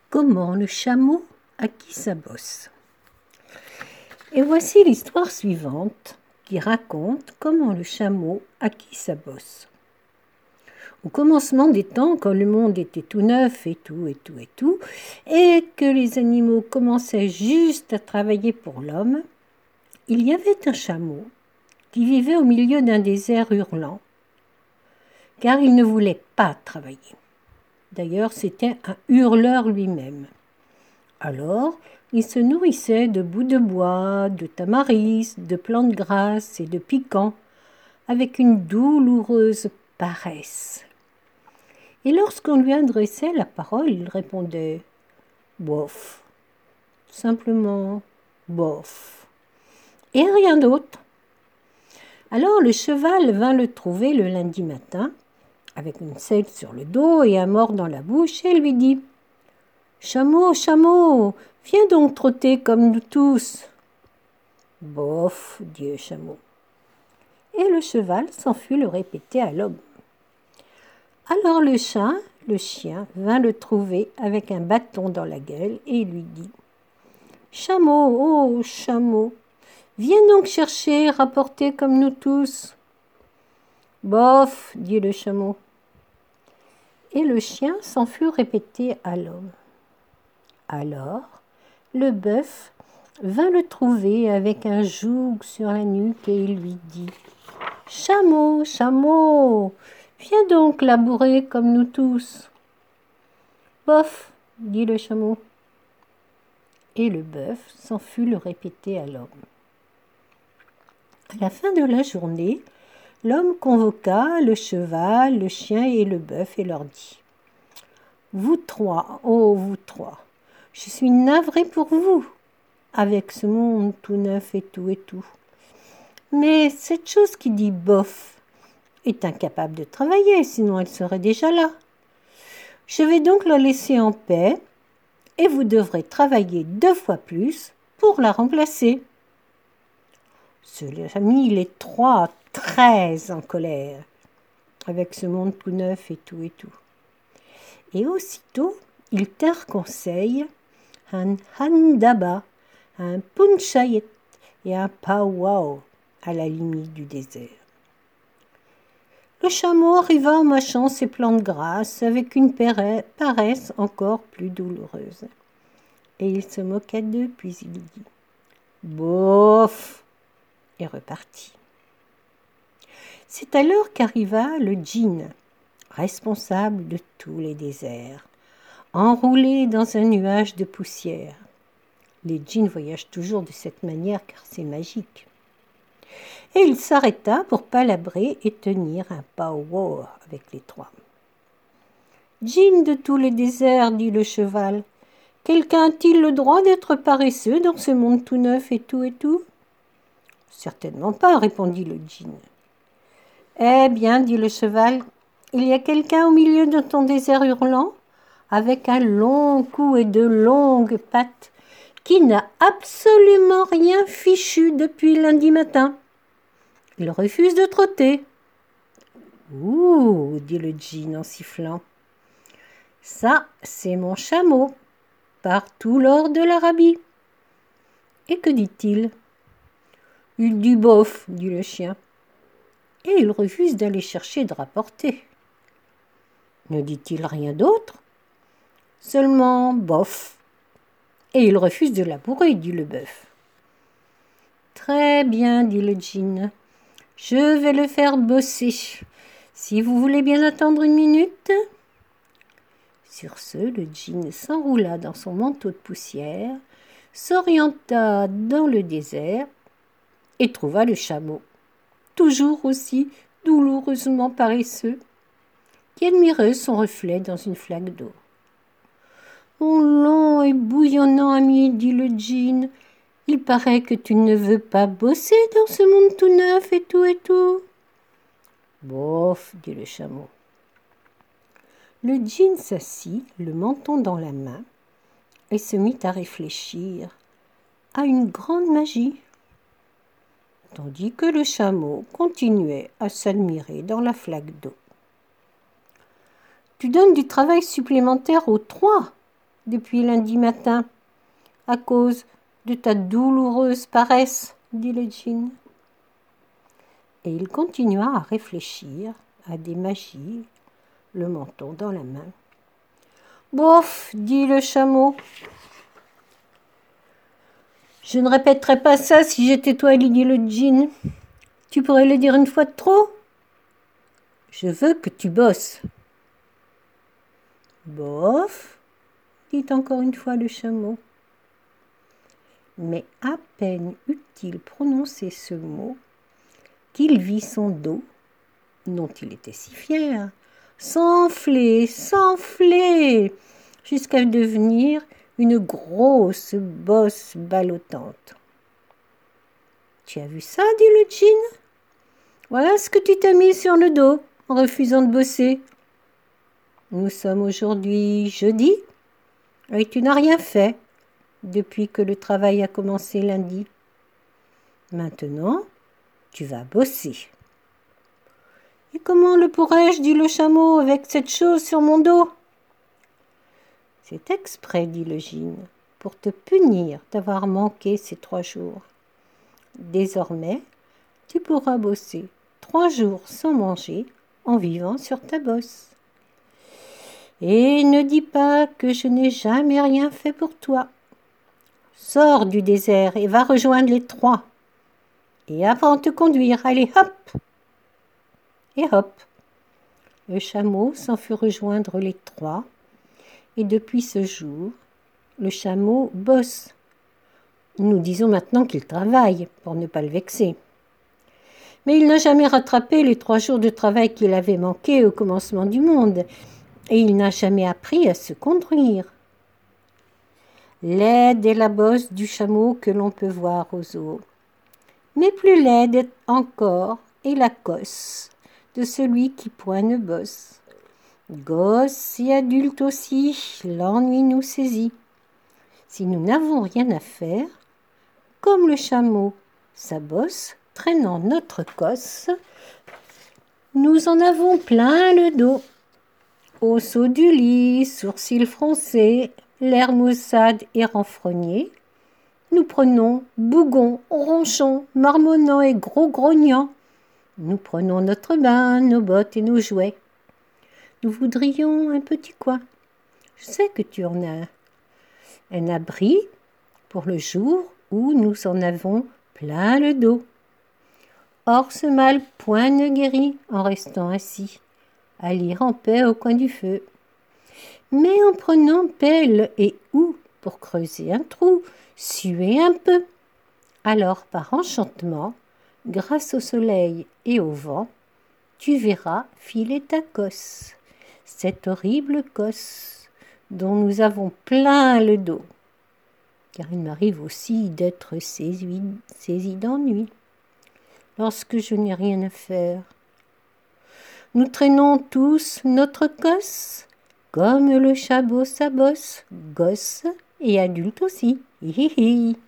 Comment le chameau acquit sa bosse. Et voici l'histoire suivante qui raconte comment le chameau acquit sa bosse. Au commencement des temps, quand le monde était tout neuf et que les animaux commençaient juste à travailler pour l'homme, il y avait un chameau qui vivait au milieu d'un désert hurlant, car il ne voulait pas travailler. D'ailleurs, c'était un hurleur lui-même. Alors, il se nourrissait de bouts de bois, de tamaris, de plantes grasses et de piquants, avec une douloureuse paresse. Et lorsqu'on lui adressait la parole, il répondait « bof », simplement « bof », et rien d'autre. Alors le cheval vint le trouver le lundi matin, avec une selle sur le dos et un mors dans la bouche, et lui dit « Chameau, chameau, viens donc trotter comme nous tous. » « Bof, dit le chameau. Et le cheval s'en fut le répéter à l'homme. Alors le chien, vint le trouver avec un bâton dans la gueule et lui dit « Chameau, oh chameau, viens donc chercher, rapporter comme nous tous. » « Bof, dit le chameau. Et le chien s'en fut répéter à l'homme. Alors le bœuf vint le trouver avec un joug sur la nuque et il lui dit « Chameau, chameau, viens donc labourer comme nous tous. »« Bof, dit le chameau. Et le bœuf s'en fut le répéter à l'homme. À la fin de la journée, l'homme convoqua le cheval, le chien et le bœuf et leur dit « Vous trois, oh vous trois, je suis navré pour vous, avec ce monde tout neuf et tout. Mais cette chose qui dit bof est incapable de travailler, sinon elle serait déjà là. Je vais donc la laisser en paix et vous devrez travailler 2 fois plus pour la remplacer. » Cela a mis les trois très en colère, avec ce monde tout neuf et tout. Et aussitôt, ils tinrent conseil, un handaba, un punchayet et un powwow à la limite du désert. Le chameau arriva en mâchant ses plantes grasses avec une paresse encore plus douloureuse. Et il se moqua d'eux, puis il dit « Bof !» et repartit. C'est alors qu'arriva le djinn, responsable de tous les déserts, enroulé dans un nuage de poussière. Les djinns voyagent toujours de cette manière car c'est magique. Et il s'arrêta pour palabrer et tenir un powwow avec les trois. « Djinn de tous les déserts, dit le cheval, quelqu'un a-t-il le droit d'être paresseux dans ce monde tout neuf et tout ? Certainement pas, répondit le djinn. Eh bien, dit le cheval, il y a quelqu'un au milieu de ton désert hurlant, avec un long cou et de longues pattes, qui n'a absolument rien fichu depuis lundi matin. Il refuse de trotter. Ouh, dit le djinn en sifflant. Ça, c'est mon chameau, partout l'or de l'Arabie. Et que dit-il ? Il dit bof, dit le chien. Et il refuse d'aller chercher de rapporter. Ne dit-il rien d'autre ? Seulement bof. Et il refuse de labourer, dit le bœuf. Très bien, dit le djinn. Je vais le faire bosser. Si vous voulez bien attendre 1 minute. Sur ce, le djinn s'enroula dans son manteau de poussière, s'orienta dans le désert et trouva le chameau, toujours aussi douloureusement paresseux, qui admirait son reflet dans une flaque d'eau. « Mon long et bouillonnant ami, dit le djinn, il paraît que tu ne veux pas bosser dans ce monde tout neuf et tout. » Bof, dit le chameau. Le djinn s'assit, le menton dans la main, et se mit à réfléchir à une grande magie, tandis que le chameau continuait à s'admirer dans la flaque d'eau. « Tu donnes du travail supplémentaire aux 3, depuis lundi matin, à cause de ta douloureuse paresse, dit le djinn. Et il continua à réfléchir à des magies, le menton dans la main. Bof, dit le chameau. Je ne répéterai pas ça si j'étais toi, dit le djinn. Tu pourrais le dire une fois de trop. Je veux que tu bosses. Bof, dit encore une fois le chameau. Mais à peine eut-il prononcé ce mot qu'il vit son dos, dont il était si fier, s'enfler, jusqu'à devenir une grosse bosse ballottante. Tu as vu ça, dit le djinn. Voilà ce que tu t'as mis sur le dos en refusant de bosser. Nous sommes aujourd'hui jeudi et tu n'as rien fait depuis que le travail a commencé lundi. Maintenant, tu vas bosser. Et comment le pourrais-je, dit le chameau, avec cette chose sur mon dos? C'est exprès, dit le djinn, pour te punir d'avoir manqué ces 3 jours. Désormais, tu pourras bosser 3 jours sans manger en vivant sur ta bosse. Et ne dis pas que je n'ai jamais rien fait pour toi. Sors du désert et va rejoindre les 3. Et apprends à te conduire. Allez, hop! Et hop! Le chameau s'en fut rejoindre les 3. Et depuis ce jour, le chameau bosse. Nous disons maintenant qu'il travaille, pour ne pas le vexer. Mais il n'a jamais rattrapé les 3 jours de travail qu'il avait manqué au commencement du monde, et il n'a jamais appris à se conduire. Laide est la bosse du chameau que l'on peut voir au zoo. Mais plus laide encore est la cosse de celui qui point ne bosse. Gosses et adultes aussi, l'ennui nous saisit. Si nous n'avons rien à faire, comme le chameau, sa bosse, traînant notre cosse, nous en avons plein le dos. Au saut du lit, sourcils froncés, l'air maussade et renfrogné, nous prenons bougon, ronchon, marmonnant et gros grognant. Nous prenons notre bain, nos bottes et nos jouets. Nous voudrions un petit coin. Je sais que tu en as un abri pour le jour où nous en avons plein le dos. Or ce mal point ne guérit en restant assis, à lire en paix au coin du feu. Mais en prenant pelle et houe pour creuser un trou, suer un peu. Alors par enchantement, grâce au soleil et au vent, tu verras filer ta cosse, cette horrible cosse dont nous avons plein le dos. Car il m'arrive aussi d'être saisi d'ennui lorsque je n'ai rien à faire. Nous traînons tous notre cosse, comme le chameau sa bosse, gosse et adulte aussi. Hi hi hi.